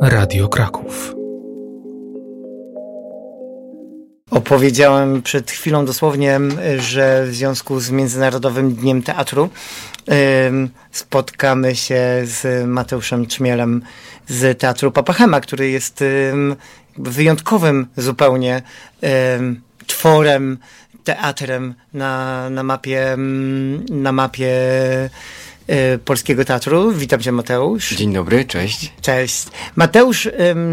Radio Kraków. Opowiedziałem przed chwilą dosłownie, że w związku z Międzynarodowym Dniem Teatru spotkamy się z Mateuszem Czmielem z Teatru Papachema, który jest wyjątkowym zupełnie tworem, teatrem na mapie polskiego teatru. Witam cię, Mateusz. Dzień dobry, cześć. Cześć. Mateusz,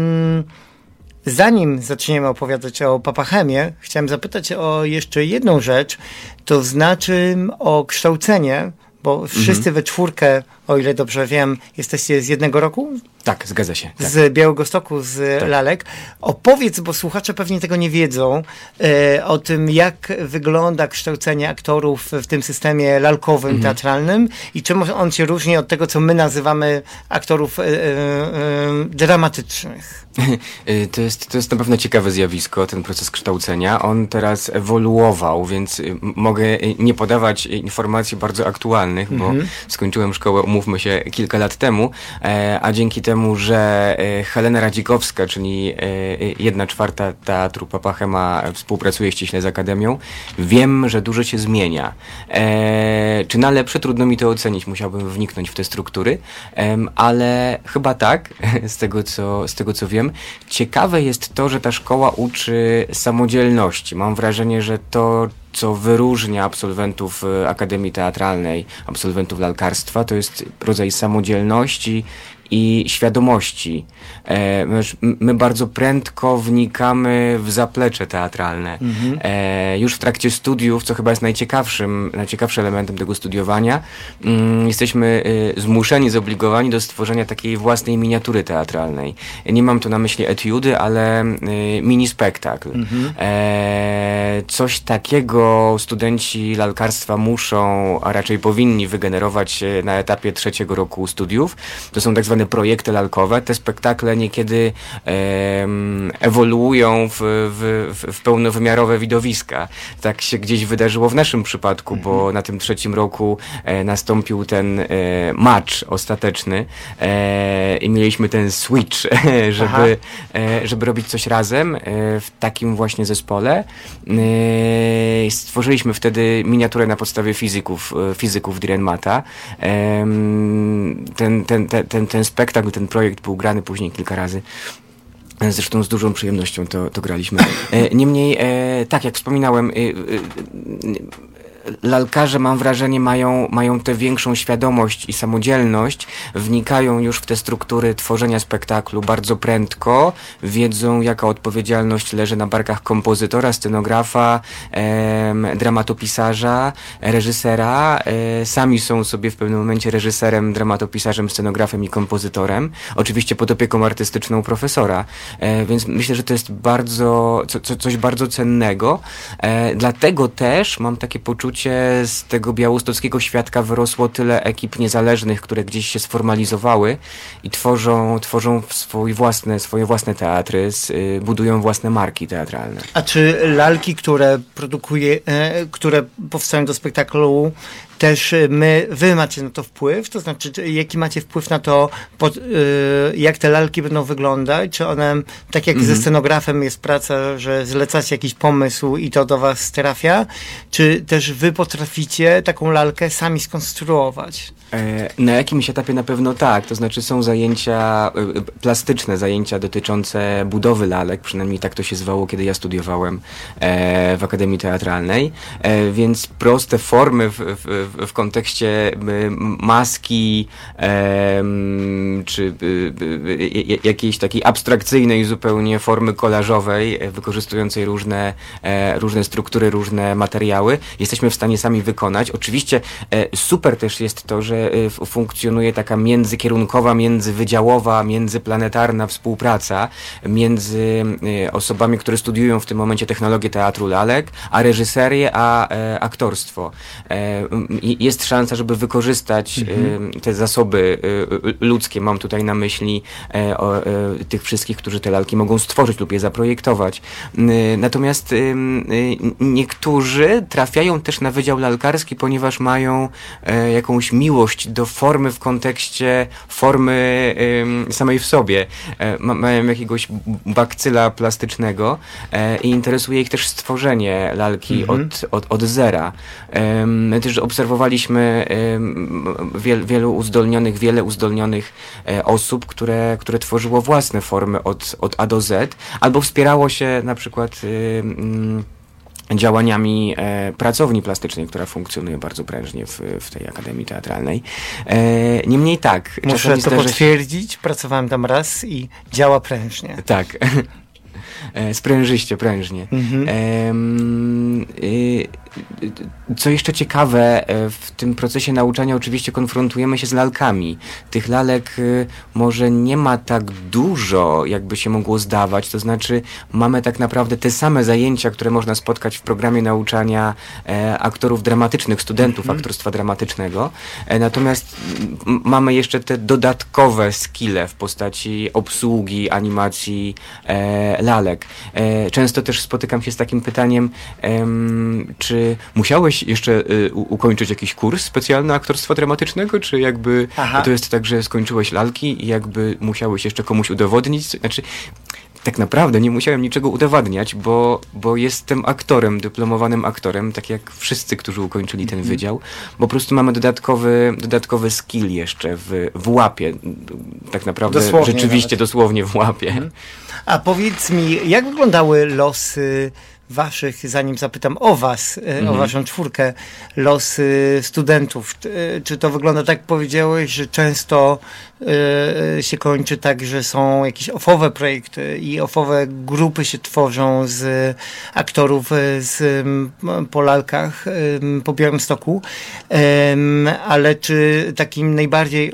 zanim zaczniemy opowiadać o Papachemie, chciałem zapytać o jeszcze jedną rzecz, to znaczy o kształcenie, bo wszyscy we czwórkę, o ile dobrze wiem, jesteście z jednego roku? Tak, zgadza się. Tak. Z Białegostoku, z Lalek. Opowiedz, bo słuchacze pewnie tego nie wiedzą, o tym, jak wygląda kształcenie aktorów w tym systemie lalkowym, teatralnym i czym on się różni od tego, co my nazywamy aktorów dramatycznych. To jest na pewno ciekawe zjawisko, ten proces kształcenia. On teraz ewoluował, więc mogę nie podawać informacji bardzo aktualnych, bo skończyłem szkołę, umówmy się, kilka lat temu, a dzięki temu, że Helena Radzikowska, czyli 1/4 Teatru Papachema, współpracuje ściśle z Akademią, wiem, że dużo się zmienia. Czy na lepsze? Trudno mi to ocenić, musiałbym wniknąć w te struktury, ale chyba tak, z tego co wiem. Ciekawe jest to, że ta szkoła uczy samodzielności. Mam wrażenie, że to, co wyróżnia absolwentów Akademii Teatralnej, absolwentów lalkarstwa, to jest rodzaj samodzielności i świadomości. My bardzo prędko wnikamy w zaplecze teatralne. Już w trakcie studiów, co chyba jest najciekawszym elementem tego studiowania, jesteśmy zmuszeni, zobligowani do stworzenia takiej własnej miniatury teatralnej. Nie mam tu na myśli etiudy, ale mini spektakl. Coś takiego studenci lalkarstwa muszą, a raczej powinni wygenerować na etapie 3. roku studiów. To są tak zwane projekty lalkowe. Te spektakle niekiedy ewoluują w pełnowymiarowe widowiska. Tak się gdzieś wydarzyło w naszym przypadku, bo na tym 3. roku nastąpił ten match ostateczny i mieliśmy ten switch, żeby robić coś razem w takim właśnie zespole. Stworzyliśmy wtedy miniaturę na podstawie fizyków Dürrenmatta. Ten spektakl, ten projekt był grany później kilka razy. Zresztą z dużą przyjemnością to graliśmy. Niemniej, tak jak wspominałem, lalkarze, mam wrażenie, mają tę większą świadomość i samodzielność, wnikają już w te struktury tworzenia spektaklu bardzo prędko, wiedzą, jaka odpowiedzialność leży na barkach kompozytora, scenografa, dramatopisarza, reżysera. Sami są sobie w pewnym momencie reżyserem, dramatopisarzem, scenografem i kompozytorem. Oczywiście pod opieką artystyczną profesora. Więc myślę, że to jest coś bardzo cennego. Dlatego też mam takie poczucie, z tego białostockiego świadka wyrosło tyle ekip niezależnych, które gdzieś się sformalizowały i tworzą swoje własne teatry, budują własne marki teatralne. A czy lalki, które powstają do spektaklu, też wy macie na to wpływ? To znaczy, jaki macie wpływ na to, jak te lalki będą wyglądać? Czy one, tak jak ze scenografem jest praca, że zlecacie jakiś pomysł i to do was trafia? Czy też wy potraficie taką lalkę sami skonstruować? Na jakimś etapie na pewno tak. To znaczy są zajęcia, plastyczne zajęcia dotyczące budowy lalek. Przynajmniej tak to się zwało, kiedy ja studiowałem w Akademii Teatralnej. Więc proste formy w kontekście maski czy jakiejś takiej abstrakcyjnej zupełnie formy kolażowej, wykorzystującej różne struktury, różne materiały, jesteśmy w stanie sami wykonać. Oczywiście super też jest to, że funkcjonuje taka międzykierunkowa, międzywydziałowa, międzyplanetarna współpraca między osobami, które studiują w tym momencie technologię teatru lalek, a reżyserię, a aktorstwo. Jest szansa, żeby wykorzystać te zasoby ludzkie, mam tutaj na myśli tych wszystkich, którzy te lalki mogą stworzyć lub je zaprojektować. Natomiast niektórzy trafiają też też na Wydział Lalkarski, ponieważ mają jakąś miłość do formy w kontekście formy samej w sobie. Mają jakiegoś bakcyla plastycznego i interesuje ich też stworzenie lalki od zera. My też obserwowaliśmy wiele uzdolnionych osób, które tworzyło własne formy od A do Z, albo wspierało się na przykład działaniami pracowni plastycznej, która funkcjonuje bardzo prężnie w tej Akademii Teatralnej. Niemniej tak. Muszę to potwierdzić. Pracowałem tam raz i działa prężnie. Tak. Sprężyście, prężnie. Co jeszcze ciekawe, w tym procesie nauczania oczywiście konfrontujemy się z lalkami. Tych lalek może nie ma tak dużo, jakby się mogło zdawać, to znaczy mamy tak naprawdę te same zajęcia, które można spotkać w programie nauczania aktorów dramatycznych, studentów aktorstwa dramatycznego, natomiast mamy jeszcze te dodatkowe skille w postaci obsługi, animacji lalek. Często też spotykam się z takim pytaniem, czy musiałeś jeszcze ukończyć jakiś kurs specjalny aktorstwa dramatycznego, czy jakby to jest tak, że skończyłeś lalki i jakby musiałeś jeszcze komuś udowodnić? Znaczy, tak naprawdę nie musiałem niczego udowadniać, bo jestem aktorem, dyplomowanym aktorem, tak jak wszyscy, którzy ukończyli ten wydział, bo po prostu mamy dodatkowy skill jeszcze w łapie. Tak naprawdę dosłownie rzeczywiście nawet. Dosłownie w łapie. A powiedz mi, jak wyglądały losy waszych, zanim zapytam o was, o waszą czwórkę, losy studentów? Czy to wygląda tak, jak powiedziałeś, że często się kończy tak, że są jakieś ofowe projekty i ofowe grupy się tworzą z aktorów po lalkach po Białymstoku, ale czy takim najbardziej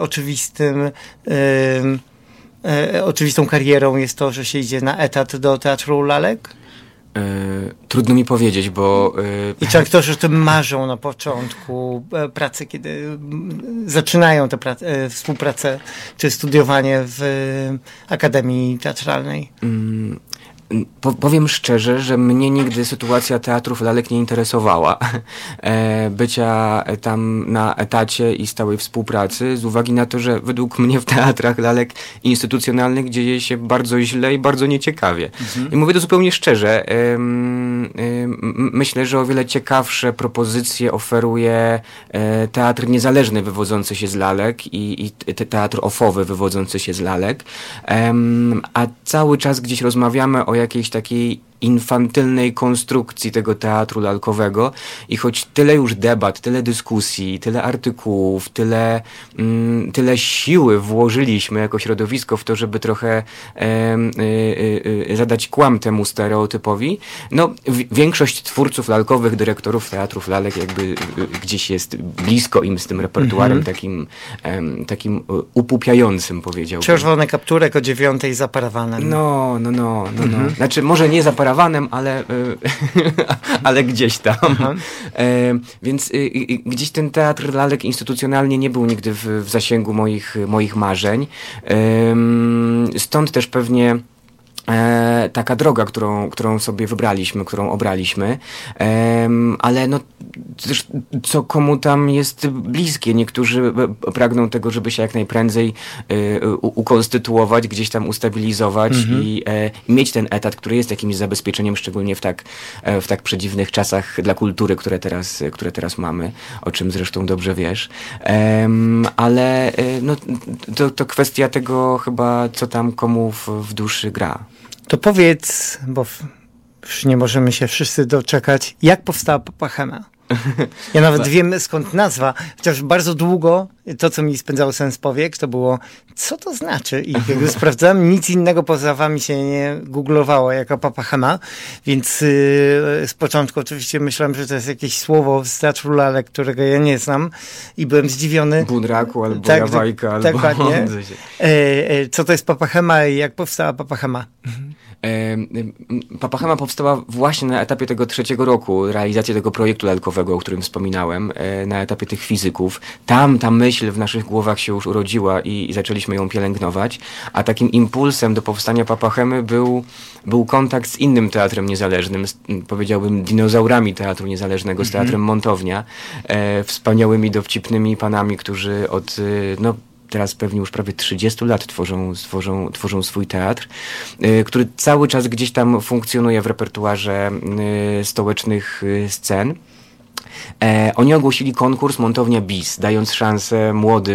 oczywistą karierą jest to, że się idzie na etat do Teatru Lalek? Trudno mi powiedzieć, bo... I czy aktorzy o tym marzą na początku pracy, kiedy zaczynają tę współpracę czy studiowanie w Akademii Teatralnej? Powiem szczerze, że mnie nigdy sytuacja teatrów lalek nie interesowała. Bycia tam na etacie i stałej współpracy, z uwagi na to, że według mnie w teatrach lalek instytucjonalnych dzieje się bardzo źle i bardzo nieciekawie. I mówię to zupełnie szczerze. Myślę, że o wiele ciekawsze propozycje oferuje teatr niezależny wywodzący się z lalek i teatr ofowy wywodzący się z lalek. A cały czas gdzieś rozmawiamy o jakiejś takiej infantylnej konstrukcji tego teatru lalkowego i choć tyle już debat, tyle dyskusji, tyle artykułów, tyle siły włożyliśmy jako środowisko w to, żeby trochę zadać kłam temu stereotypowi, no większość twórców lalkowych, dyrektorów teatrów lalek jakby gdzieś jest blisko im z tym repertuarem takim upupiającym, powiedziałbym. Czerwony kapturek o 9:00 za parawanem. No. Znaczy może nie za parawanem, ale gdzieś tam. Więc gdzieś ten teatr lalek instytucjonalnie nie był nigdy w zasięgu moich marzeń. Stąd też pewnie taka droga, którą sobie wybraliśmy, którą obraliśmy, ale no też co komu tam jest bliskie. Niektórzy pragną tego, żeby się jak najprędzej ukonstytuować, gdzieś tam ustabilizować i mieć ten etat, który jest jakimś zabezpieczeniem, szczególnie w tak przedziwnych czasach dla kultury, które teraz mamy, o czym zresztą dobrze wiesz. Ale no, to kwestia tego chyba, co tam komu w duszy gra. To powiedz, bo już nie możemy się wszyscy doczekać, jak powstała Papahema? Ja nawet wiem, skąd nazwa, chociaż bardzo długo to, co mi spędzało sens powiek, to było, co to znaczy? I jakby sprawdzałem, nic innego poza wami się nie googlowało jako Papahema, więc z początku oczywiście myślałem, że to jest jakieś słowo z teatru lalek, którego ja nie znam i byłem zdziwiony. Bunraku albo Jawajka, albo... Dokładnie. Co to jest Papahema i jak powstała Papahema? Papahema powstała właśnie na etapie tego 3. roku realizacji tego projektu lalkowego, o którym wspominałem, na etapie tych fizyków. Tam ta myśl myśl w naszych głowach się już urodziła i zaczęliśmy ją pielęgnować, a takim impulsem do powstania Papachemy był kontakt z innym teatrem niezależnym, powiedziałbym dinozaurami teatru niezależnego, z Teatrem Montownia, wspaniałymi, dowcipnymi panami, którzy od teraz pewnie już prawie 30 lat tworzą swój teatr, który cały czas gdzieś tam funkcjonuje w repertuarze stołecznych scen. Oni ogłosili konkurs Montownia Bis, dając szansę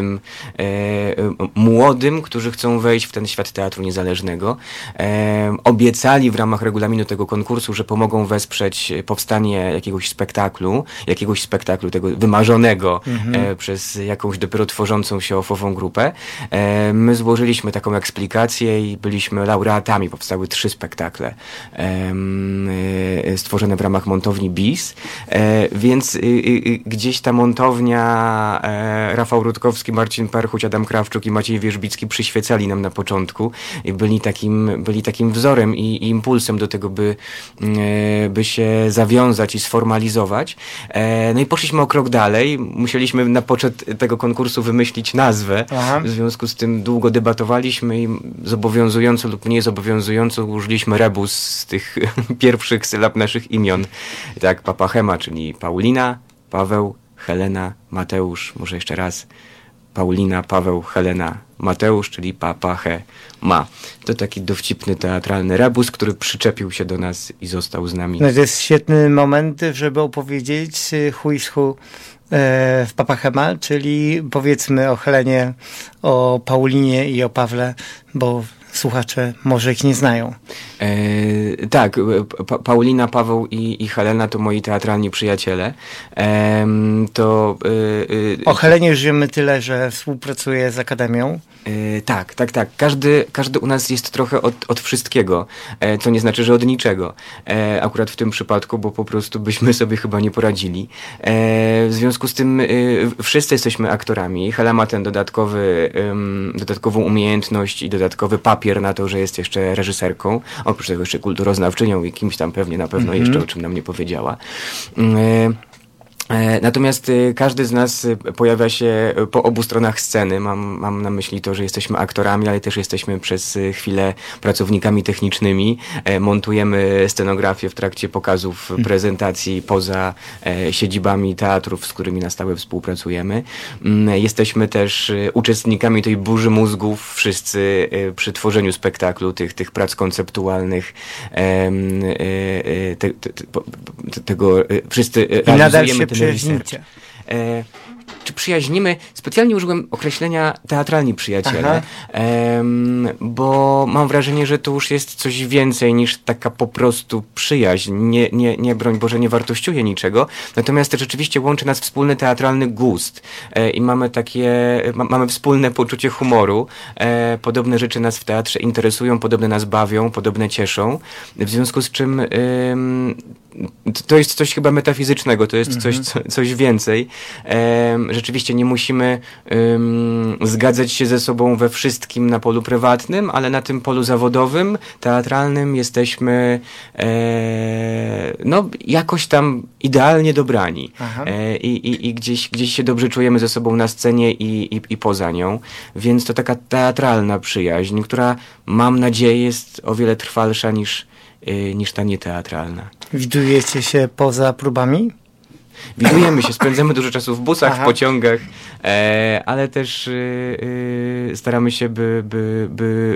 młodym, którzy chcą wejść w ten świat teatru niezależnego. Obiecali w ramach regulaminu tego konkursu, że pomogą wesprzeć powstanie jakiegoś spektaklu tego wymarzonego przez jakąś dopiero tworzącą się ofową grupę. My złożyliśmy taką eksplikację i byliśmy laureatami. Powstały 3 spektakle stworzone w ramach Montowni Bis, więc gdzieś ta Montownia, Rafał Rutkowski, Marcin Perchuć, Adam Krawczuk i Maciej Wierzbicki przyświecali nam na początku i byli takim wzorem i impulsem do tego, by się zawiązać i sformalizować. No i poszliśmy o krok dalej. Musieliśmy na poczet tego konkursu wymyślić nazwę. Aha. W związku z tym długo debatowaliśmy i zobowiązująco lub mniej zobowiązująco użyliśmy rebus z tych pierwszych sylab naszych imion. Tak, Papachema, czyli Paulina, Paweł, Helena, Mateusz, może jeszcze raz. Paulina, Paweł, Helena, Mateusz, czyli Papachema. To taki dowcipny teatralny rebus, który przyczepił się do nas i został z nami. No to jest świetny moment, żeby opowiedzieć huizhu w Papachema, czyli powiedzmy o Helenie, o Paulinie i o Pawle, bo słuchacze może ich nie znają. Tak, Paulina, Paweł i Helena to moi teatralni przyjaciele. O Helenie już wiemy tyle, że współpracuje z Akademią. Tak. Każdy u nas jest trochę od wszystkiego, co nie znaczy, że od niczego. Akurat w tym przypadku, bo po prostu byśmy sobie chyba nie poradzili. W związku z tym wszyscy jesteśmy aktorami. Hela ma ten dodatkową umiejętność i dodatkowy papier na to, że jest jeszcze reżyserką. Oprócz tego jeszcze kulturoznawczynią i kimś tam na pewno jeszcze, o czym nam nie powiedziała. Natomiast każdy z nas pojawia się po obu stronach sceny. Mam na myśli to, że jesteśmy aktorami, ale też jesteśmy przez chwilę pracownikami technicznymi. Montujemy scenografię w trakcie pokazów, prezentacji poza siedzibami teatrów, z którymi na stałe współpracujemy. Jesteśmy też uczestnikami tej burzy mózgów, wszyscy przy tworzeniu spektaklu, tych prac konceptualnych, wszyscy realizujemy ten przyjaźnicie. Czy przyjaźnimy? Specjalnie użyłem określenia teatralni przyjaciele, bo mam wrażenie, że to już jest coś więcej niż taka po prostu przyjaźń. Nie broń Boże, nie wartościuje niczego. Natomiast rzeczywiście łączy nas wspólny teatralny gust i mamy wspólne poczucie humoru. Podobne rzeczy nas w teatrze interesują, podobne nas bawią, podobne cieszą. W związku z czym to jest coś chyba metafizycznego, to jest coś więcej. Rzeczywiście nie musimy zgadzać się ze sobą we wszystkim na polu prywatnym, ale na tym polu zawodowym, teatralnym jesteśmy jakoś tam idealnie dobrani. I gdzieś się dobrze czujemy ze sobą na scenie i poza nią. Więc to taka teatralna przyjaźń, która mam nadzieję jest o wiele trwalsza niż ta nieteatralna. Widujecie się poza próbami? Widujemy się, spędzamy dużo czasu w busach, w pociągach, ale też staramy się, by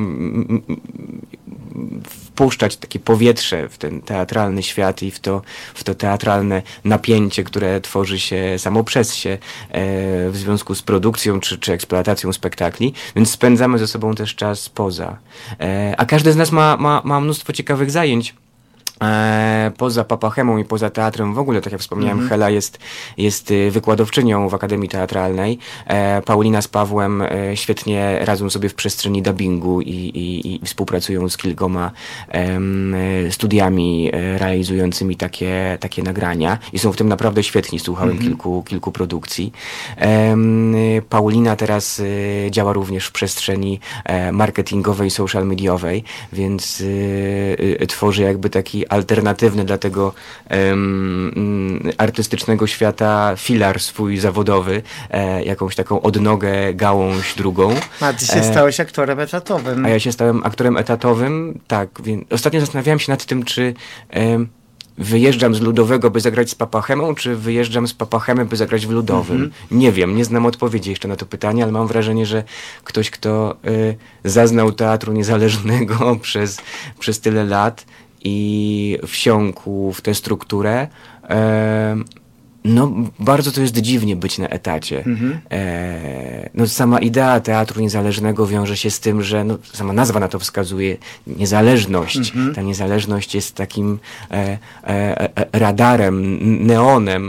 wpuszczać takie powietrze w ten teatralny świat i w to teatralne napięcie, które tworzy się samo przez się w związku z produkcją czy eksploatacją spektakli, więc spędzamy ze sobą też czas poza. A każdy z nas ma mnóstwo ciekawych zajęć. Poza Papachemą i poza teatrem w ogóle, tak jak wspomniałem, Hela jest wykładowczynią w Akademii Teatralnej. Paulina z Pawłem świetnie radzą sobie w przestrzeni dubbingu i współpracują z kilkoma studiami realizującymi takie nagrania i są w tym naprawdę świetni. Słuchałem kilku produkcji. Paulina teraz działa również w przestrzeni marketingowej, social mediowej, więc tworzy jakby taki taki alternatywny dla tego artystycznego świata filar swój zawodowy, jakąś taką odnogę, gałąź drugą. A ty się stałeś aktorem etatowym. A ja się stałem aktorem etatowym, tak. Więc ostatnio zastanawiałem się nad tym, czy wyjeżdżam z ludowego, by zagrać z Papachemą, czy wyjeżdżam z Papachemy, by zagrać w ludowym. Nie wiem, nie znam odpowiedzi jeszcze na to pytanie, ale mam wrażenie, że ktoś, kto zaznał teatru niezależnego przez tyle lat i wsiąkł w tę strukturę, no, bardzo to jest dziwnie być na etacie. No, sama idea teatru niezależnego wiąże się z tym, że no, sama nazwa na to wskazuje, niezależność. Ta niezależność jest takim radarem, neonem,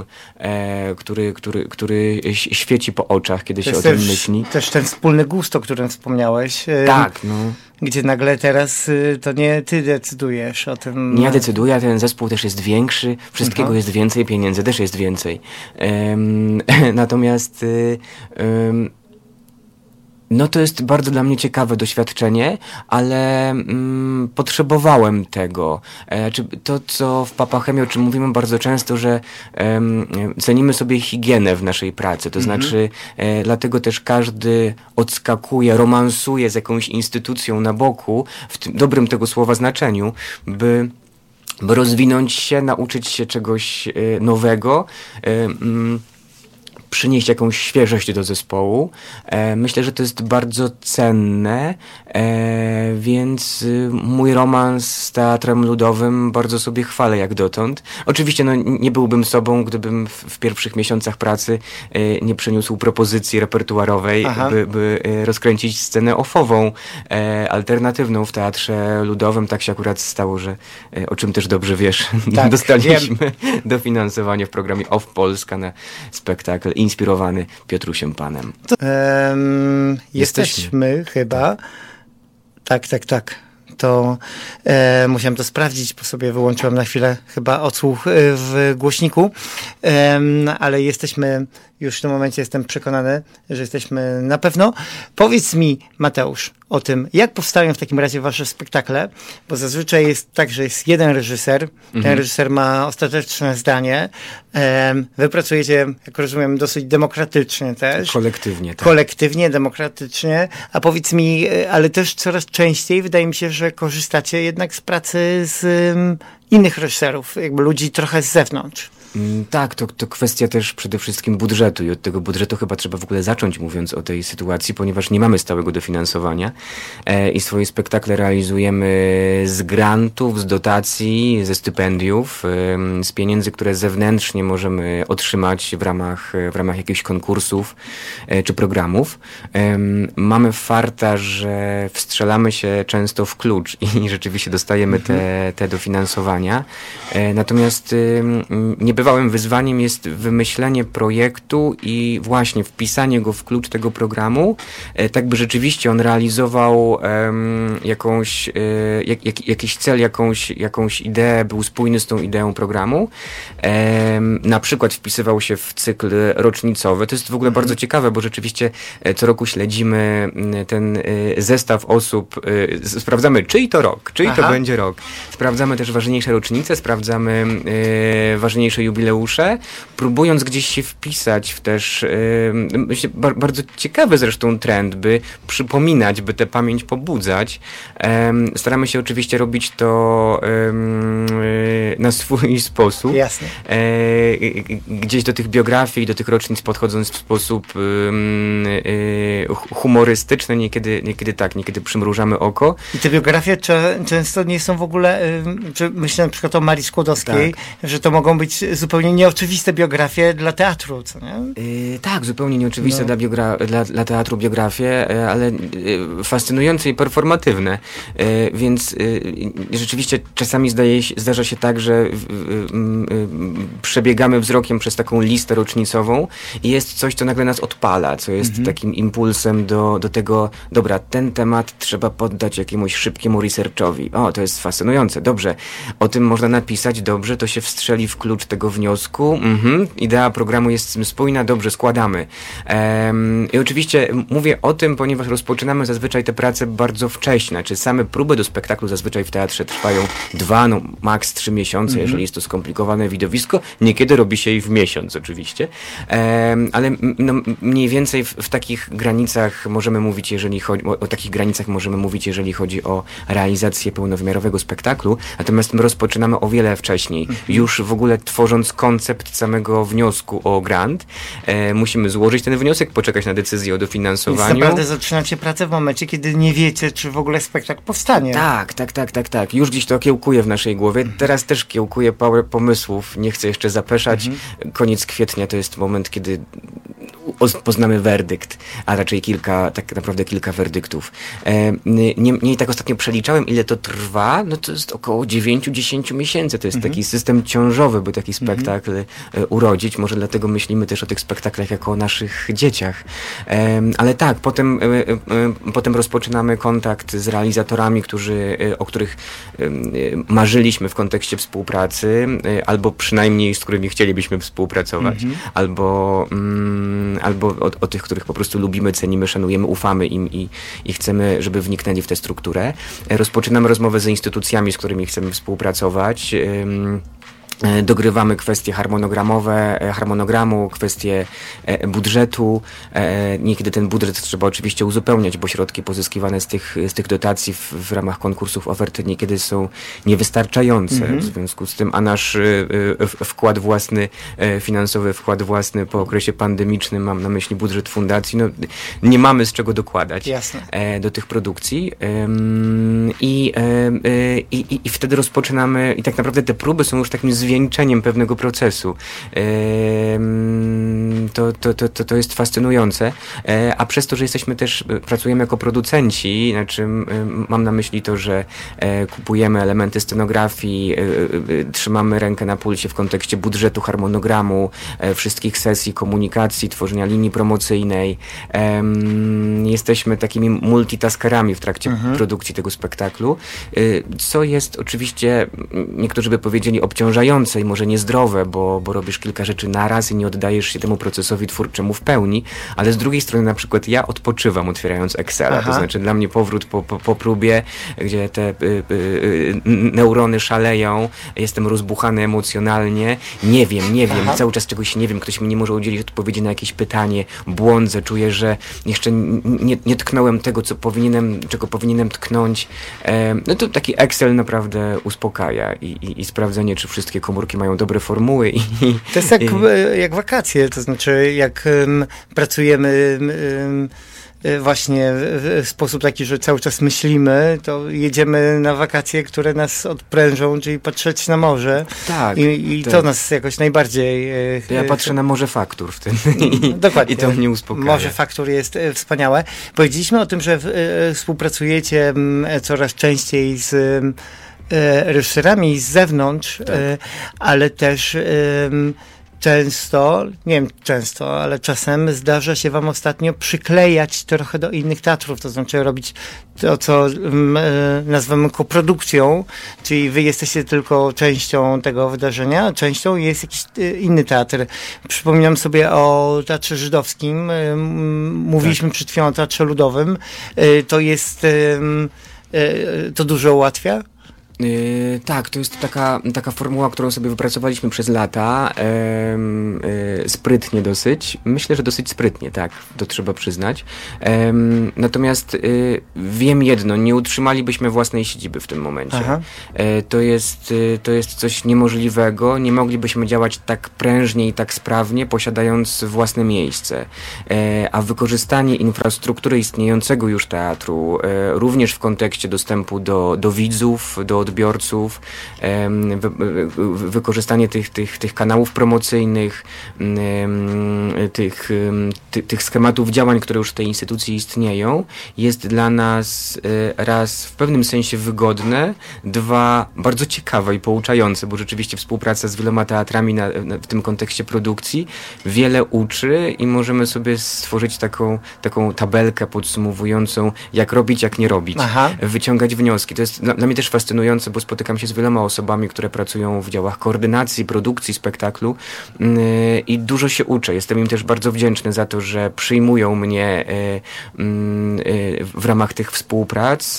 który świeci po oczach, kiedy się o tym myśli. Też ten wspólny gust, o którym wspomniałeś. Tak, no. Gdzie nagle teraz to nie ty decydujesz o tym. Nie ja decyduję, a ten zespół też jest większy, wszystkiego jest więcej, pieniędzy też jest więcej. Natomiast no to jest bardzo dla mnie ciekawe doświadczenie, ale potrzebowałem tego. To, co w Papachemie, o czym mówimy bardzo często, że cenimy sobie higienę w naszej pracy. To znaczy, dlatego też każdy odskakuje, romansuje z jakąś instytucją na boku, w tym dobrym tego słowa znaczeniu, by rozwinąć się, nauczyć się czegoś nowego, przynieść jakąś świeżość do zespołu. Myślę, że to jest bardzo cenne, więc mój romans z teatrem ludowym bardzo sobie chwalę jak dotąd. Oczywiście no, nie byłbym sobą, gdybym w pierwszych miesiącach pracy nie przyniósł propozycji repertuarowej, by rozkręcić scenę offową, alternatywną w teatrze ludowym. Tak się akurat stało, że o czym też dobrze wiesz, tak, dostaliśmy dofinansowanie w programie Off Polska na spektakl inspirowany Piotrusiem Panem. Jesteśmy chyba. Tak. To musiałem to sprawdzić, bo sobie wyłączyłem na chwilę chyba odsłuch w głośniku, ale jesteśmy już w tym momencie, jestem przekonany, że jesteśmy na pewno. Powiedz mi, Mateusz, o tym, jak powstają w takim razie wasze spektakle, bo zazwyczaj jest tak, że jest jeden reżyser, ten reżyser ma ostateczne zdanie, wy pracujecie, jak rozumiem, dosyć demokratycznie też. Kolektywnie, tak. Kolektywnie, demokratycznie, a powiedz mi, ale też coraz częściej wydaje mi się, że korzystacie jednak z pracy z innych reżyserów, jakby ludzi trochę z zewnątrz. Tak, to kwestia też przede wszystkim budżetu i od tego budżetu chyba trzeba w ogóle zacząć, mówiąc o tej sytuacji, ponieważ nie mamy stałego dofinansowania i swoje spektakle realizujemy z grantów, z dotacji, ze stypendiów, z pieniędzy, które zewnętrznie możemy otrzymać w ramach jakichś konkursów czy programów. Mamy farta, że wstrzelamy się często w klucz i rzeczywiście dostajemy te dofinansowania. Natomiast niebywałym wyzwaniem jest wymyślenie projektu i właśnie wpisanie go w klucz tego programu, tak by rzeczywiście on realizował jakiś cel, jakąś ideę, był spójny z tą ideą programu. Na przykład wpisywał się w cykl rocznicowy. To jest w ogóle bardzo ciekawe, bo rzeczywiście co roku śledzimy ten zestaw osób, sprawdzamy czyj to rok, czyj to będzie rok. Sprawdzamy też ważniejsze rocznice, sprawdzamy ważniejsze jubileusze, próbując gdzieś się wpisać w też bardzo ciekawy zresztą trend, by przypominać, by tę pamięć pobudzać. Staramy się oczywiście robić to na swój sposób. Jasne. Gdzieś do tych biografii, do tych rocznic podchodząc w sposób humorystyczny, niekiedy przymrużamy oko. I te biografie często nie są w ogóle, myślę na przykład o Marii Skłodowskiej, że to mogą być zupełnie nieoczywiste biografie dla teatru, co nie? Tak, zupełnie nieoczywiste dla teatru biografie, ale fascynujące i performatywne. Więc rzeczywiście czasami zdarza się tak, że przebiegamy wzrokiem przez taką listę rocznicową i jest coś, co nagle nas odpala, co jest takim impulsem do tego, dobra, ten temat trzeba poddać jakiemuś szybkiemu researchowi. O, to jest fascynujące, dobrze, o tym można napisać, dobrze, to się wstrzeli w klucz tego wniosku. Idea programu jest spójna, dobrze, składamy. I oczywiście mówię o tym, ponieważ rozpoczynamy zazwyczaj te prace bardzo wcześnie. Znaczy same próby do spektaklu zazwyczaj w teatrze trwają 2, no maks 3 miesiące, jeżeli jest to skomplikowane widowisko. Niekiedy robi się i w miesiąc oczywiście. Ale no, mniej więcej w takich granicach możemy mówić, jeżeli chodzi o takich granicach możemy mówić, jeżeli chodzi o realizację pełnowymiarowego spektaklu. Natomiast my rozpoczynamy o wiele wcześniej. Już w ogóle tworząc koncept samego wniosku o grant, musimy złożyć ten wniosek, poczekać na decyzję o dofinansowaniu. Więc naprawdę zaczynacie pracę w momencie, kiedy nie wiecie, czy w ogóle spektakl powstanie. Tak. Już gdzieś to kiełkuje w naszej głowie. Teraz też kiełkuje parę pomysłów. Nie chcę jeszcze zapeszać. Koniec kwietnia to jest moment, kiedy poznamy werdykt, a raczej tak naprawdę kilka werdyktów. Nie tak ostatnio przeliczałem, ile to trwa, no to jest około 9-10 miesięcy. To jest taki system ciążowy, by taki spektakl urodzić. Może dlatego myślimy też o tych spektaklach jako o naszych dzieciach. Ale tak, potem rozpoczynamy kontakt z realizatorami, o których marzyliśmy w kontekście współpracy, albo przynajmniej z którymi chcielibyśmy współpracować, albo o tych, których po prostu lubimy, cenimy, szanujemy, ufamy im i chcemy, żeby wniknęli w tę strukturę. Rozpoczynamy rozmowę z instytucjami, z którymi chcemy współpracować. Dogrywamy kwestie harmonogramu, kwestie budżetu. Niekiedy ten budżet trzeba oczywiście uzupełniać, bo środki pozyskiwane z tych dotacji w ramach konkursów oferty niekiedy są niewystarczające. W związku z tym, a nasz wkład własny, finansowy wkład własny po okresie pandemicznym, mam na myśli budżet fundacji, no nie mamy z czego dokładać do tych produkcji. I wtedy rozpoczynamy i tak naprawdę te próby są już takim zwieńczeniem pewnego procesu. To jest fascynujące. A przez to, że pracujemy jako producenci, znaczy mam na myśli to, że kupujemy elementy scenografii, trzymamy rękę na pulsie w kontekście budżetu, harmonogramu, wszystkich sesji, komunikacji, tworzenia linii promocyjnej. Jesteśmy takimi multitaskerami w trakcie produkcji tego spektaklu, co jest oczywiście, niektórzy by powiedzieli, obciążające i może niezdrowe, bo robisz kilka rzeczy naraz i nie oddajesz się temu procesowi twórczemu w pełni, ale z drugiej strony na przykład ja odpoczywam otwierając Excela, to znaczy dla mnie powrót po próbie, gdzie te neurony szaleją, jestem rozbuchany emocjonalnie, nie wiem, cały czas czegoś nie wiem, ktoś mi nie może udzielić odpowiedzi na jakieś pytanie, błądzę, czuję, że jeszcze nie tknąłem tego, czego powinienem tknąć. No to taki Excel naprawdę uspokaja i sprawdzenie, czy wszystkie komórki mają dobre formuły. To jest jak wakacje, to znaczy jak pracujemy właśnie w sposób taki, że cały czas myślimy, to jedziemy na wakacje, które nas odprężą, czyli patrzeć na morze. Tak. I to nas jakoś najbardziej... Ja patrzę na morze faktur w tym. Dokładnie. I to mnie uspokaja. Morze faktur jest wspaniałe. Powiedzieliśmy o tym, że współpracujecie coraz częściej z reżyserami z zewnątrz, ale też ale czasem zdarza się wam ostatnio przyklejać trochę do innych teatrów, to znaczy robić to, co nazywamy koprodukcją, czyli wy jesteście tylko częścią tego wydarzenia, a częścią jest jakiś inny teatr. Przypominam sobie o Teatrze Żydowskim, mówiliśmy przed chwilą o Teatrze Ludowym, to dużo ułatwia? Tak, to jest taka formuła, którą sobie wypracowaliśmy przez lata, sprytnie dosyć. Myślę, że dosyć sprytnie, tak, to trzeba przyznać. Natomiast wiem jedno, nie utrzymalibyśmy własnej siedziby w tym momencie. To jest coś niemożliwego, nie moglibyśmy działać tak prężnie i tak sprawnie, posiadając własne miejsce. A wykorzystanie infrastruktury istniejącego już teatru, również w kontekście dostępu do widzów, do odbiorców, wykorzystanie tych kanałów promocyjnych, tych schematów działań, które już w tej instytucji istnieją, jest dla nas raz w pewnym sensie wygodne, dwa bardzo ciekawe i pouczające, bo rzeczywiście współpraca z wieloma teatrami w tym kontekście produkcji wiele uczy i możemy sobie stworzyć taką tabelkę podsumowującą, jak robić, jak nie robić. Wyciągać wnioski. To jest dla mnie też fascynujące, fascynujące, bo spotykam się z wieloma osobami, które pracują w działach koordynacji, produkcji spektaklu i dużo się uczę. Jestem im też bardzo wdzięczny za to, że przyjmują mnie w ramach tych współprac,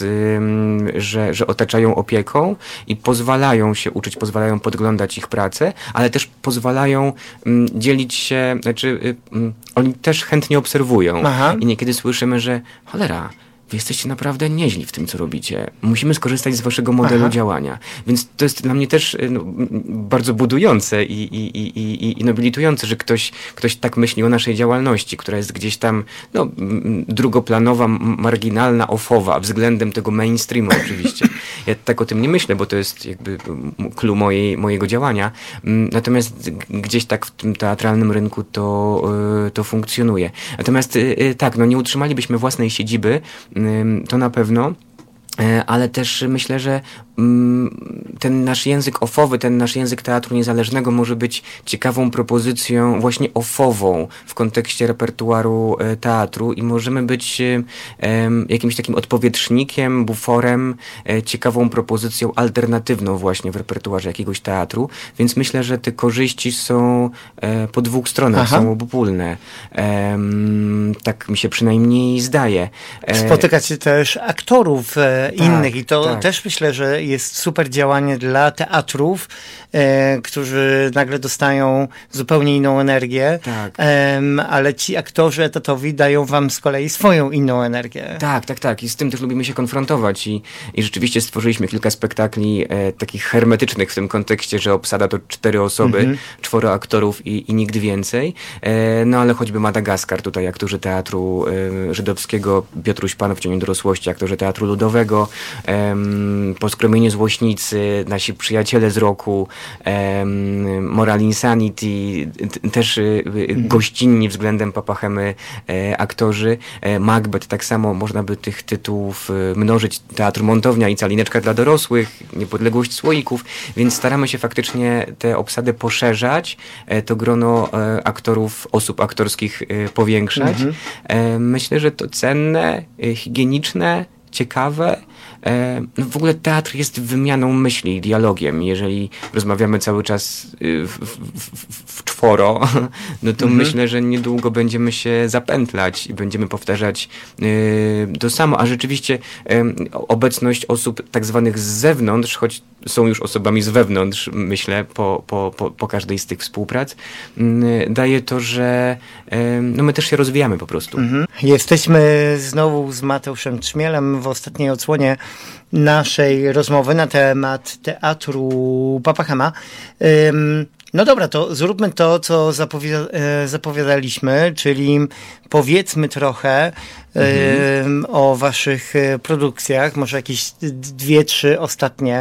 że otaczają opieką i pozwalają się uczyć, pozwalają podglądać ich pracę, ale też pozwalają dzielić się, znaczy oni też chętnie obserwują. Aha. I niekiedy słyszymy, że cholera, wy jesteście naprawdę nieźli w tym, co robicie. Musimy skorzystać z waszego modelu działania. Więc to jest dla mnie też bardzo budujące i nobilitujące, że ktoś tak myśli o naszej działalności, która jest gdzieś tam drugoplanowa, marginalna, ofowa, względem tego mainstreamu oczywiście. Ja tak o tym nie myślę, bo to jest jakby clue mojego działania. Natomiast gdzieś tak w tym teatralnym rynku to funkcjonuje. Natomiast tak, nie utrzymalibyśmy własnej siedziby, to na pewno, ale też myślę, że ten nasz język ofowy, ten nasz język teatru niezależnego może być ciekawą propozycją właśnie ofową w kontekście repertuaru teatru i możemy być jakimś takim odpowietrznikiem, buforem, ciekawą propozycją alternatywną właśnie w repertuarze jakiegoś teatru, więc myślę, że te korzyści są po dwóch stronach, są obopólne. Tak mi się przynajmniej zdaje. Spotykacie też aktorów innych i to też myślę, że jest super działanie dla teatrów, którzy nagle dostają zupełnie inną energię, ale ci aktorzy etatowi dają wam z kolei swoją inną energię. Tak. I z tym też lubimy się konfrontować i rzeczywiście stworzyliśmy kilka spektakli takich hermetycznych w tym kontekście, że obsada to 4 osoby, 4 aktorów i nigdy więcej. Ale choćby Madagaskar, tutaj aktorzy teatru żydowskiego, Piotruś Pan w cieniu dorosłości, aktorzy teatru ludowego, Poskromienie złośnicy, nasi przyjaciele z roku, Moral Insanity, też gościnni względem Papachemy aktorzy. Macbeth, tak samo można by tych tytułów mnożyć. Teatr Montownia i Calineczka dla dorosłych, Niepodległość słoików, więc staramy się faktycznie tę obsadę poszerzać, to grono aktorów, osób aktorskich powiększać. Myślę, że to cenne, higieniczne, ciekawe. W ogóle teatr jest wymianą myśli, dialogiem. Jeżeli rozmawiamy cały czas w czworo, to myślę, że niedługo będziemy się zapętlać i będziemy powtarzać to samo. A rzeczywiście obecność osób tak zwanych z zewnątrz, choć są już osobami z wewnątrz, myślę, po każdej z tych współprac, daje to, że my też się rozwijamy po prostu. Jesteśmy znowu z Mateuszem Trzmielem w ostatniej odsłonie naszej rozmowy na temat teatru Papachema. No dobra, to zróbmy to, co zapowiadaliśmy, czyli powiedzmy trochę o waszych produkcjach, może jakieś 2-3 ostatnie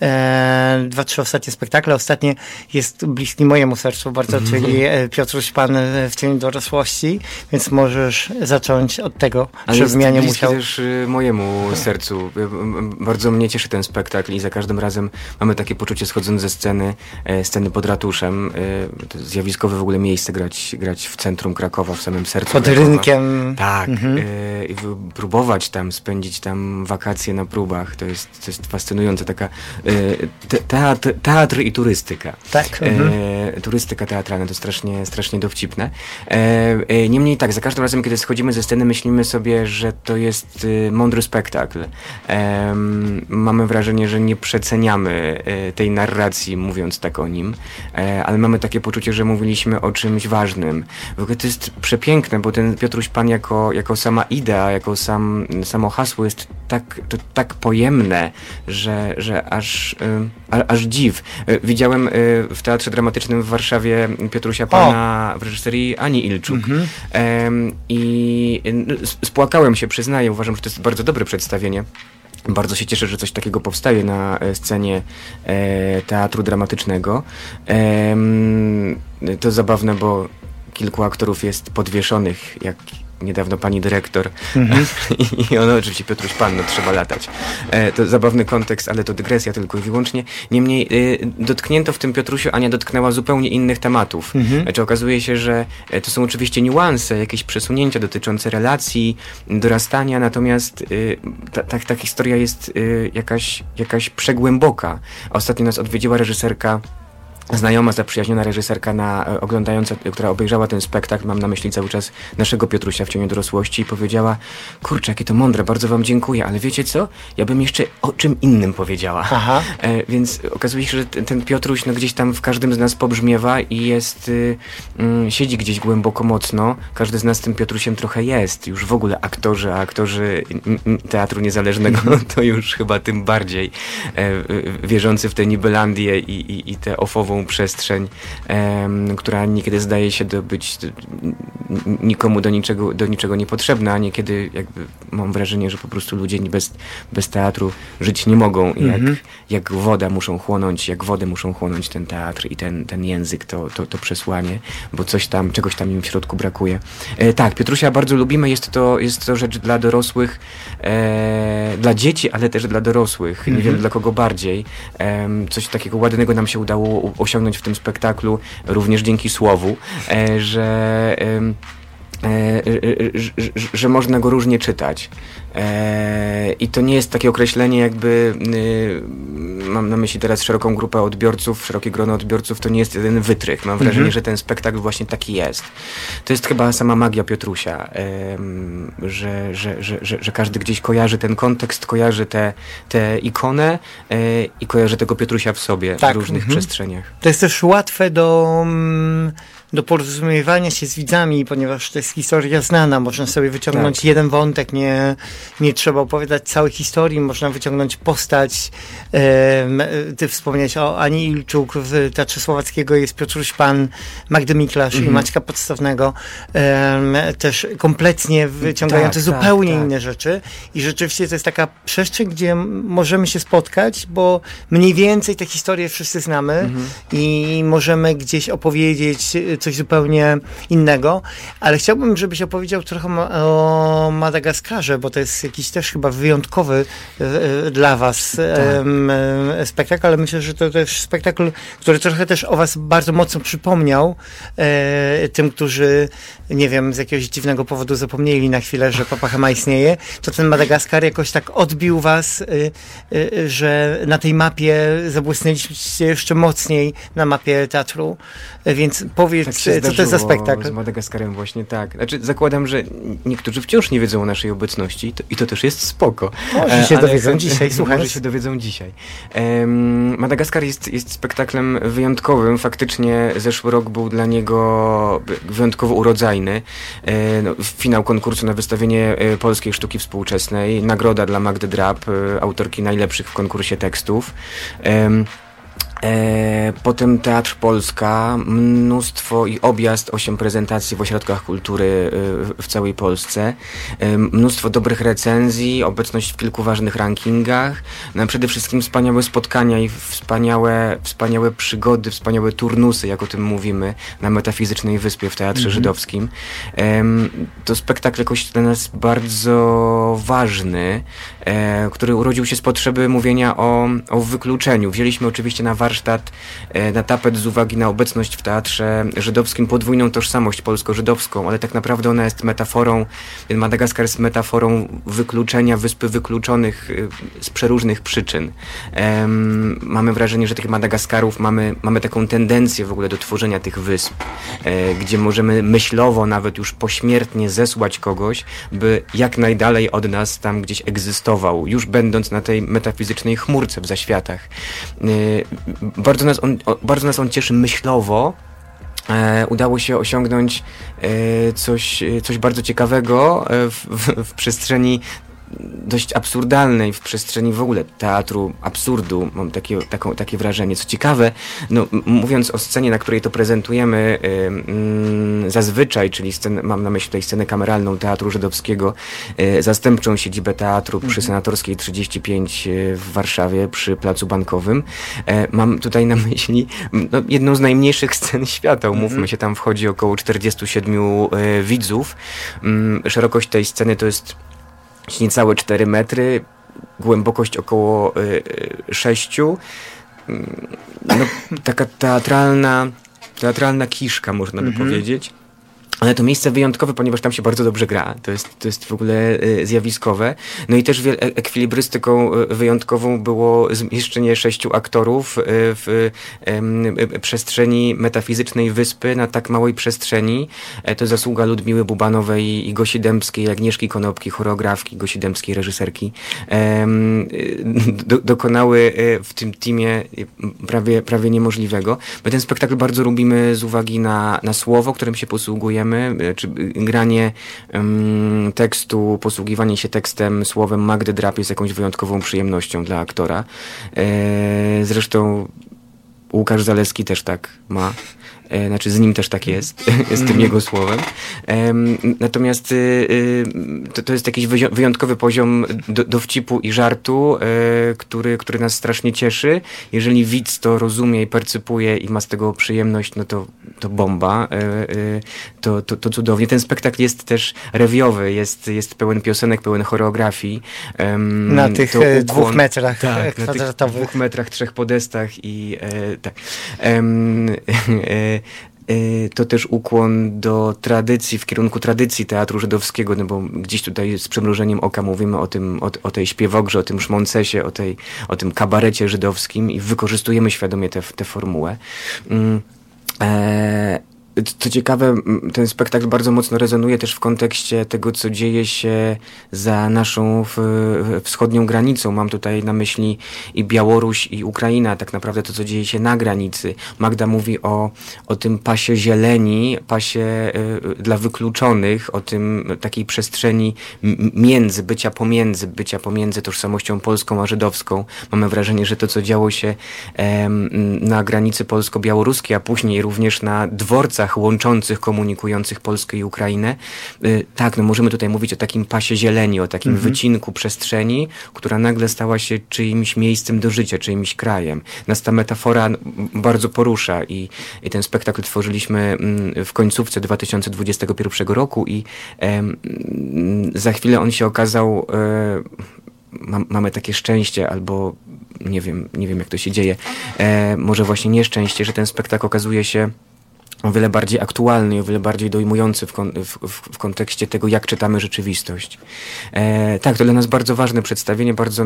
spektakle. Ostatnie jest bliskie mojemu sercu bardzo, czyli Piotruś Pan w cieniu dorosłości, więc możesz zacząć od tego, żebym ja nie musiał. Też mojemu sercu. Bardzo mnie cieszy ten spektakl i za każdym razem mamy takie poczucie, schodząc ze sceny pod ratuszem. To jest zjawiskowe w ogóle miejsce grać w centrum Krakowa, w samym sercu pod Krakowa. rynkiem. Tak. I próbować tam, spędzić tam wakacje na próbach. To jest fascynujące. Taka teatr i turystyka. Tak. Turystyka teatralna to strasznie dowcipne. Niemniej tak, za każdym razem, kiedy schodzimy ze sceny, myślimy sobie, że to jest mądry spektakl. Mamy wrażenie, że nie przeceniamy tej narracji, mówiąc tak o nim, ale mamy takie poczucie, że mówiliśmy o czymś ważnym. W ogóle to jest przepiękne, bo ten Piotruś Pan jako sama idea, jako samo hasło jest tak pojemne, że aż dziw. Widziałem w Teatrze Dramatycznym w Warszawie Piotrusia Pana w reżyserii Ani Ilczuk. I spłakałem się, przyznaję. Uważam, że to jest bardzo dobre przedstawienie. Bardzo się cieszę, że coś takiego powstaje na scenie teatru dramatycznego. To zabawne, bo kilku aktorów jest podwieszonych, niedawno pani dyrektor i ono oczywiście Piotruś Pan, no trzeba latać. To zabawny kontekst, ale to dygresja tylko i wyłącznie. Niemniej dotknięto w tym Piotrusiu, Ania dotknęła zupełnie innych tematów. Znaczy okazuje się, że to są oczywiście niuanse, jakieś przesunięcia dotyczące relacji, dorastania, natomiast ta historia jest jakaś przegłęboka. Ostatnio nas odwiedziła reżyserka, znajoma, zaprzyjaźniona reżyserka oglądająca, która obejrzała ten spektakl, mam na myśli cały czas naszego Piotrusia w cieniu dorosłości, i powiedziała: kurczę, jakie to mądre, bardzo wam dziękuję, ale wiecie co? Ja bym jeszcze o czym innym powiedziała. Więc okazuje się, że ten Piotruś gdzieś tam w każdym z nas pobrzmiewa i jest, siedzi gdzieś głęboko mocno. Każdy z nas tym Piotrusiem trochę jest. Już w ogóle aktorzy teatru niezależnego to już chyba tym bardziej wierzący w tę Nibelandię i tę ofową przestrzeń, która niekiedy zdaje się być nikomu do niczego niepotrzebna, a niekiedy jakby mam wrażenie, że po prostu ludzie bez teatru żyć nie mogą. Jak wodę muszą chłonąć ten teatr i ten język, to przesłanie, bo czegoś tam im w środku brakuje. Tak, Piotrusia bardzo lubimy, jest to rzecz dla dorosłych, dla dzieci, ale też dla dorosłych. Nie wiem dla kogo bardziej. Coś takiego ładnego nam się udało osiągnąć w tym spektaklu, również dzięki słowu, że można go różnie czytać. I to nie jest takie określenie jakby, mam na myśli teraz szeroką grupę odbiorców, szerokie grono odbiorców, to nie jest jeden wytrych. Mam wrażenie, że ten spektakl właśnie taki jest. To jest chyba sama magia Piotrusia, że każdy gdzieś kojarzy ten kontekst, kojarzy tę ikonę i kojarzy tego Piotrusia w sobie w różnych przestrzeniach. To jest też łatwe do porozumiewania się z widzami, ponieważ to jest historia znana. Można sobie wyciągnąć jeden wątek, nie trzeba opowiadać całej historii, można wyciągnąć postać. Ty wspomniałeś o Ani Ilczuk, w Teatrze Słowackiego jest Piotruś Pan, Magdy Miklasz i Maćka Podstawnego. Też kompletnie wyciągające zupełnie inne rzeczy. I rzeczywiście to jest taka przestrzeń, gdzie możemy się spotkać, bo mniej więcej te historie wszyscy znamy i możemy gdzieś opowiedzieć coś zupełnie innego, ale chciałbym, żebyś opowiedział trochę o Madagaskarze, bo to jest jakiś też chyba wyjątkowy dla was spektakl, ale myślę, że to też spektakl, który trochę też o was bardzo mocno przypomniał tym, którzy, nie wiem, z jakiegoś dziwnego powodu zapomnieli na chwilę, że Papahema istnieje, to ten Madagaskar jakoś tak odbił was, że na tej mapie zabłysnęliście jeszcze mocniej na mapie teatru, więc powiedz, co to jest za spektakl? Z Madagaskarem właśnie tak. Znaczy, zakładam, że niektórzy wciąż nie wiedzą o naszej obecności i to też jest spoko. Może się dowiedzą dzisiaj, słuchaj. Może się dowiedzą dzisiaj. Madagaskar jest spektaklem wyjątkowym. Faktycznie zeszły rok był dla niego wyjątkowo urodzajny. Finał konkursu na wystawienie polskiej sztuki współczesnej. Nagroda dla Magdy Drab, autorki najlepszych w konkursie tekstów. Potem Teatr Polska, mnóstwo i objazd, 8 prezentacji w ośrodkach kultury w całej Polsce, mnóstwo dobrych recenzji, obecność w kilku ważnych rankingach, przede wszystkim wspaniałe spotkania i wspaniałe przygody, wspaniałe turnusy, jak o tym mówimy, na Metafizycznej Wyspie w Teatrze Żydowskim. To spektakl jakoś dla nas bardzo ważny, który urodził się z potrzeby mówienia o wykluczeniu. Wzięliśmy oczywiście na warsztat, na tapet z uwagi na obecność w Teatrze Żydowskim, podwójną tożsamość polsko-żydowską, ale tak naprawdę ona jest metaforą, Madagaskar jest metaforą wykluczenia Wyspy Wykluczonych z przeróżnych przyczyn. Mamy wrażenie, że tych Madagaskarów mamy taką tendencję w ogóle do tworzenia tych wysp, gdzie możemy myślowo nawet już pośmiertnie zesłać kogoś, by jak najdalej od nas tam gdzieś egzystował, już będąc na tej metafizycznej chmurce w zaświatach. Bardzo nas on cieszy myślowo. Udało się osiągnąć coś bardzo ciekawego w przestrzeni dość absurdalnej w przestrzeni w ogóle teatru absurdu. Mam takie wrażenie. Co ciekawe, no, mówiąc o scenie, na której to prezentujemy zazwyczaj, czyli mam na myśli tutaj scenę kameralną Teatru Żydowskiego, zastępczą siedzibę teatru przy Senatorskiej 35 w Warszawie, przy Placu Bankowym. Mam tutaj na myśli jedną z najmniejszych scen świata. Umówmy się, tam wchodzi około 47 widzów. Szerokość tej sceny to jest niecałe 4 metry, głębokość około 6. No, taka teatralna kiszka, można by powiedzieć. Ale to miejsce wyjątkowe, ponieważ tam się bardzo dobrze gra. To jest w ogóle zjawiskowe. No i też ekwilibrystyką wyjątkową było zmieszczenie 6 aktorów w przestrzeni metafizycznej wyspy na tak małej przestrzeni. To zasługa Ludmiły Bubanowej i Gosi Dębskiej, Agnieszki Konopki, choreografki, Gosi Dębskiej, reżyserki. Dokonały w tym teamie prawie niemożliwego. My ten spektakl bardzo lubimy z uwagi na słowo, którym się posługujemy, czy granie tekstu, posługiwanie się tekstem, słowem Magdy Drap jest jakąś wyjątkową przyjemnością dla aktora. Zresztą Łukasz Zaleski też tak ma. Znaczy z nim też tak jest, z tym jego słowem. Natomiast to jest jakiś wyjątkowy poziom dowcipu i żartu, który nas strasznie cieszy. Jeżeli widz to rozumie i percypuje i ma z tego przyjemność, no to bomba. To cudownie. Ten spektakl jest też rewiowy, jest pełen piosenek, pełen choreografii. Na tych 2 metrach kwadratowych. Na tych 2 metrach, 3 podestach i tak. To też ukłon do tradycji, w kierunku tradycji teatru żydowskiego, no bo gdzieś tutaj z przymrużeniem oka mówimy o tej śpiewogrze, o tym szmoncesie, o tym kabarecie żydowskim i wykorzystujemy świadomie tę formułę. Co ciekawe, ten spektakl bardzo mocno rezonuje też w kontekście tego, co dzieje się za naszą wschodnią granicą. Mam tutaj na myśli i Białoruś, i Ukraina, tak naprawdę to, co dzieje się na granicy. Magda mówi o tym pasie zieleni, pasie dla wykluczonych, o tym takiej przestrzeni bycia pomiędzy tożsamością polską a żydowską. Mamy wrażenie, że to, co działo się na granicy polsko-białoruskiej, a później również na dworcach łączących, komunikujących Polskę i Ukrainę. Tak, no możemy tutaj mówić o takim pasie zieleni, o takim wycinku przestrzeni, która nagle stała się czyimś miejscem do życia, czyimś krajem. Nas ta metafora bardzo porusza i ten spektakl tworzyliśmy w końcówce 2021 roku i za chwilę on się okazał, mamy takie szczęście albo nie wiem jak to się dzieje, może właśnie nieszczęście, że ten spektakl okazuje się o wiele bardziej aktualny i o wiele bardziej dojmujący w kontekście tego, jak czytamy rzeczywistość. Tak, to dla nas bardzo ważne przedstawienie, bardzo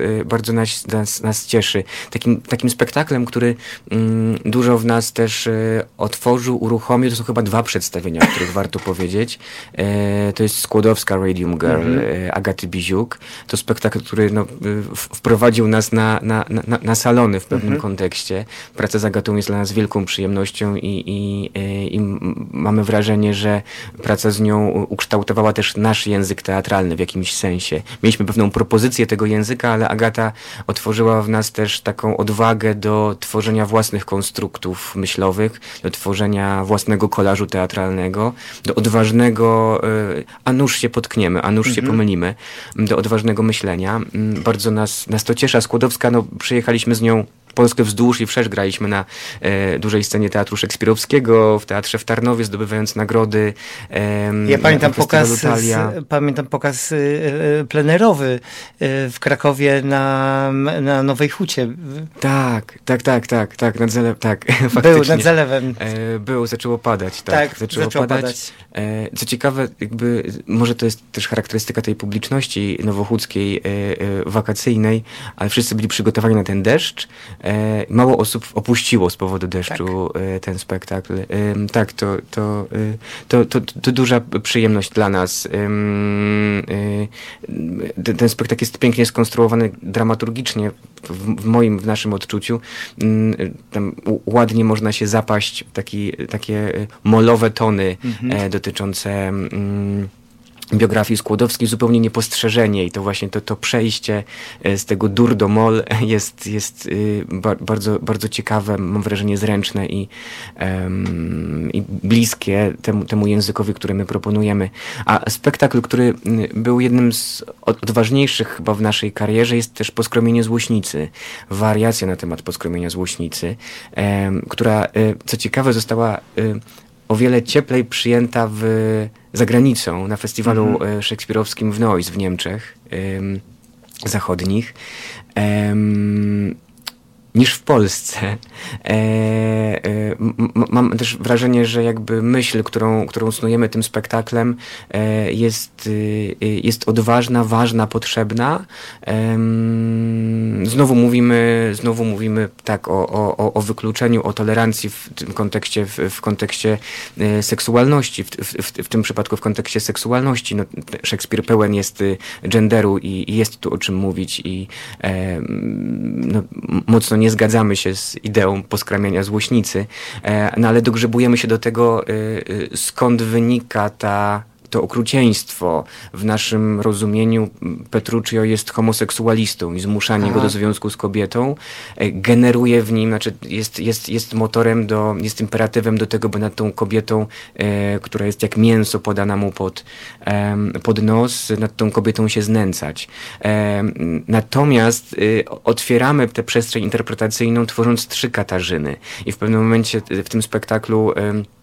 nas cieszy. Takim spektaklem, który dużo w nas też otworzył, uruchomił, to są chyba 2 przedstawienia, o których warto powiedzieć. To jest Skłodowska Radium Girl Agaty Biziuk. To spektakl, który wprowadził nas na salony w pewnym kontekście. Praca z Agatą jest dla nas wielką przyjemnością i mamy wrażenie, że praca z nią ukształtowała też nasz język teatralny w jakimś sensie. Mieliśmy pewną propozycję tego języka, ale Agata otworzyła w nas też taką odwagę do tworzenia własnych konstruktów myślowych, do tworzenia własnego kolażu teatralnego, do odważnego, a nuż się potkniemy, a nuż się pomylimy, do odważnego myślenia. Bardzo nas to cieszy. A Skłodowska, przyjechaliśmy z nią Polskę wzdłuż i wszerz, graliśmy na dużej scenie Teatru Szekspirowskiego, w Teatrze w Tarnowie, zdobywając nagrody. Ja pamiętam pokaz plenerowy w Krakowie na Nowej Hucie. Tak, faktycznie. Był nad zalewem. Zaczęło padać. Tak, zaczęło padać. Co ciekawe, może to jest też charakterystyka tej publiczności nowochódzkiej, wakacyjnej, ale wszyscy byli przygotowani na ten deszcz. Mało osób opuściło z powodu deszczu ten spektakl. Tak, to duża przyjemność dla nas. Ten spektakl jest pięknie skonstruowany dramaturgicznie w naszym odczuciu. Tam ładnie można się zapaść w takie molowe tony dotyczące biografii Skłodowskiej zupełnie niepostrzeżenie i to właśnie to przejście z tego dur do moll jest bardzo, bardzo ciekawe, mam wrażenie zręczne i bliskie temu językowi, który my proponujemy. A spektakl, który był jednym z odważniejszych chyba w naszej karierze, jest też Poskromienie Złośnicy. Wariacja na temat Poskromienia Złośnicy, która co ciekawe została o wiele cieplej przyjęta za granicą, na festiwalu szekspirowskim w Neuss w Niemczech zachodnich, niż w Polsce. Mam też wrażenie, że jakby myśl, którą snujemy tym spektaklem, jest odważna, ważna, potrzebna. Znowu mówimy tak o wykluczeniu, o tolerancji w tym kontekście, w kontekście seksualności, w tym przypadku w kontekście seksualności. No, Szekspir pełen jest genderu i jest tu o czym mówić i no, mocno nie zgadzamy się z ideą poskramiania złośnicy, no ale dogrzebujemy się do tego, skąd wynika to okrucieństwo. W naszym rozumieniu Petruchio jest homoseksualistą i zmuszanie go do związku z kobietą generuje w nim, znaczy jest motorem, jest imperatywem do tego, by nad tą kobietą, która jest jak mięso podana mu pod nos, nad tą kobietą się znęcać. Natomiast otwieramy tę przestrzeń interpretacyjną, tworząc 3 Katarzyny. I w pewnym momencie w tym spektaklu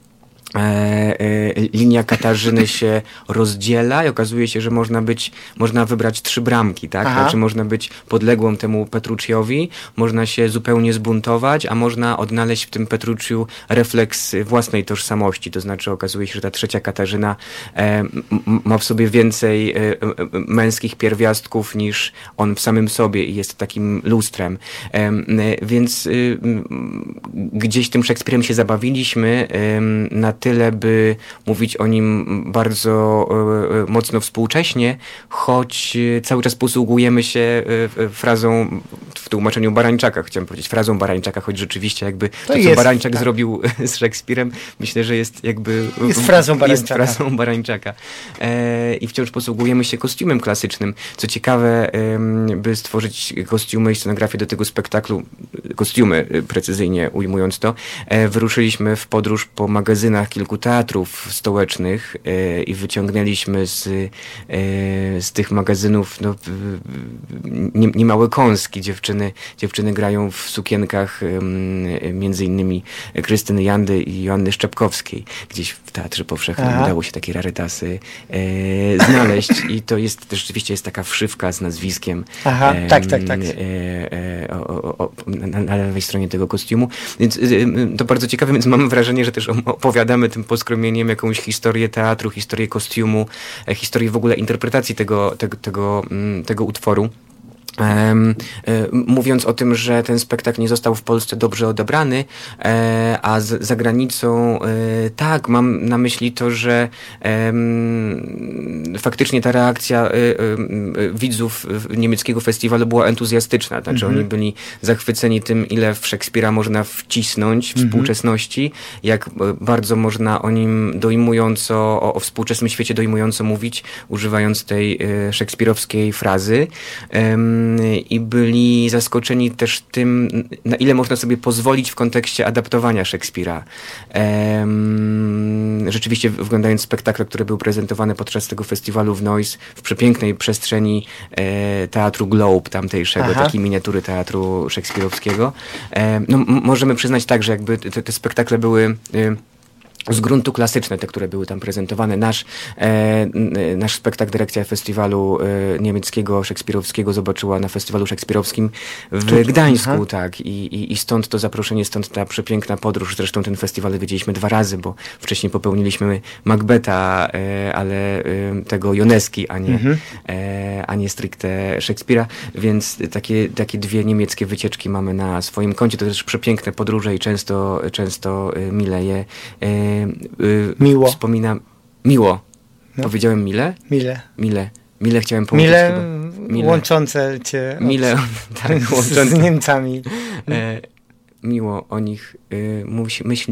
linia Katarzyny się rozdziela i okazuje się, że można wybrać 3 bramki, tak? Znaczy można być podległą temu Petruchiowi, można się zupełnie zbuntować, a można odnaleźć w tym Petruchiu refleks własnej tożsamości. To znaczy okazuje się, że ta 3 Katarzyna ma w sobie więcej męskich pierwiastków niż on w samym sobie i jest takim lustrem. Więc gdzieś tym Szekspirem się zabawiliśmy na tyle, by mówić o nim bardzo mocno współcześnie, choć cały czas posługujemy się frazą, w tłumaczeniu Barańczaka, chciałem powiedzieć, frazą Barańczaka, choć rzeczywiście jakby to co Barańczak zrobił z Szekspirem, myślę, że jest jakby... Jest frazą Barańczaka. Jest frazą Barańczaka. I wciąż posługujemy się kostiumem klasycznym. Co ciekawe, by stworzyć kostiumy i scenografię do tego spektaklu, kostiumy precyzyjnie ujmując to, wyruszyliśmy w podróż po magazynach kilku teatrów stołecznych i wyciągnęliśmy z tych magazynów niemałe kąski. Dziewczyny grają w sukienkach między innymi Krystyny Jandy i Joanny Szczepkowskiej. Gdzieś w Teatrze Powszechnym udało się takie rarytasy znaleźć i to jest rzeczywiście jest taka wszywka z nazwiskiem tak. Na lewej stronie tego kostiumu. Więc to bardzo ciekawe, więc mam wrażenie, że też opowiadamy tym poskromieniem jakąś historię teatru, historię kostiumu, historię w ogóle interpretacji tego utworu. Mówiąc o tym, że ten spektakl nie został w Polsce dobrze odebrany, a za granicą tak, mam na myśli to, że faktycznie ta reakcja widzów niemieckiego festiwalu była entuzjastyczna. Znaczy oni byli zachwyceni tym, ile w Szekspira można wcisnąć współczesności, jak bardzo można o nim dojmująco, o współczesnym świecie dojmująco mówić, używając tej szekspirowskiej frazy. I byli zaskoczeni też tym, na ile można sobie pozwolić w kontekście adaptowania Szekspira. Rzeczywiście oglądając spektakl, który był prezentowany podczas tego festiwalu w Neuss, w przepięknej przestrzeni Teatru Globe tamtejszego, takiej miniatury teatru szekspirowskiego, możemy przyznać tak, że jakby te spektakle były z gruntu klasyczne, te, które były tam prezentowane. Nasz spektakl dyrekcja festiwalu niemieckiego, szekspirowskiego zobaczyła na festiwalu szekspirowskim w Gdańsku, tak. I stąd to zaproszenie, stąd ta przepiękna podróż. Zresztą ten festiwal widzieliśmy 2 razy, bo wcześniej popełniliśmy Macbeta, ale tego Ioneschi, a nie stricte Szekspira. Więc takie 2 niemieckie wycieczki mamy na swoim koncie. To też przepiękne podróże i często mile je miło. Wspominam. Miło. No. Powiedziałem mile? Mile chciałem powiedzieć. Mile łączące cię tak, z Niemcami. Miło o nich myślimy.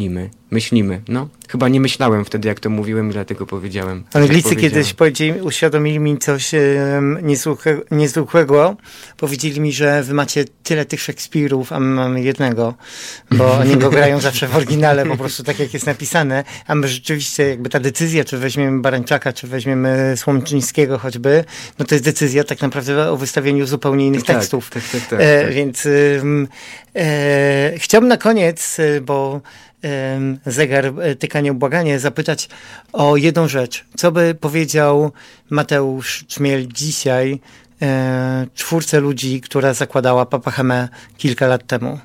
myślimy. No, chyba nie myślałem wtedy, jak to mówiłem, dlatego powiedziałem. Anglicy kiedyś uświadomili mi coś niezwykłego. Powiedzieli mi, że wy macie tyle tych Szekspirów, a my mamy jednego, bo oni go grają zawsze w oryginale, po prostu tak jak jest napisane, a my rzeczywiście jakby ta decyzja, czy weźmiemy Barańczaka, czy weźmiemy Słomczyńskiego choćby, no to jest decyzja tak naprawdę o wystawieniu zupełnie innych tekstów. Tak. Więc chciałbym na koniec, bo zegar tyka nieubłaganie, zapytać o jedną rzecz. Co by powiedział Mateusz Czmiel dzisiaj czwórce ludzi, która zakładała Papahemę kilka lat temu?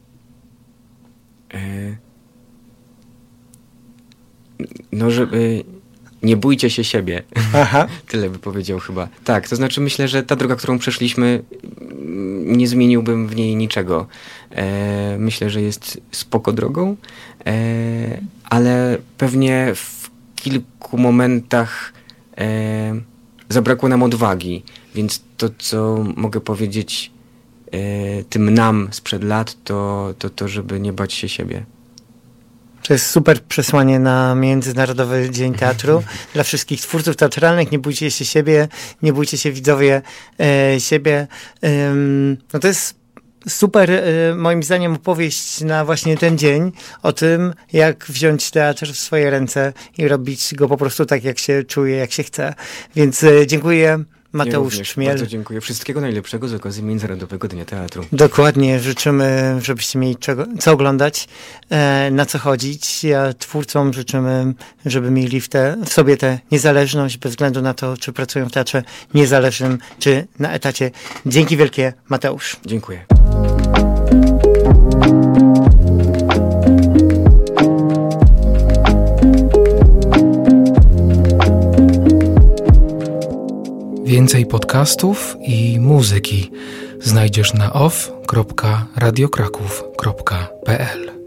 No, żeby nie bójcie się siebie. Aha. Tyle by powiedział chyba. Tak, to znaczy myślę, że ta droga, którą przeszliśmy, nie zmieniłbym w niej niczego. Myślę, że jest spoko drogą, ale pewnie w kilku momentach zabrakło nam odwagi, więc to, co mogę powiedzieć tym nam sprzed lat, to żeby nie bać się siebie. To jest super przesłanie na Międzynarodowy Dzień Teatru dla wszystkich twórców teatralnych. Nie bójcie się siebie, nie bójcie się widzowie siebie. No to jest super, moim zdaniem, opowieść na właśnie ten dzień o tym, jak wziąć teatr w swoje ręce i robić go po prostu tak, jak się czuje, jak się chce. Więc dziękuję. Mateusz Czmiel. Bardzo dziękuję. Wszystkiego najlepszego z okazji Międzynarodowego Dnia Teatru. Dokładnie. Życzymy, żebyście mieli co oglądać, na co chodzić. A twórcom życzymy, żeby mieli w sobie tę niezależność, bez względu na to, czy pracują w teatrze niezależnym, czy na etacie. Dzięki wielkie, Mateusz. Dziękuję. Więcej podcastów i muzyki znajdziesz na off.radiokraków.pl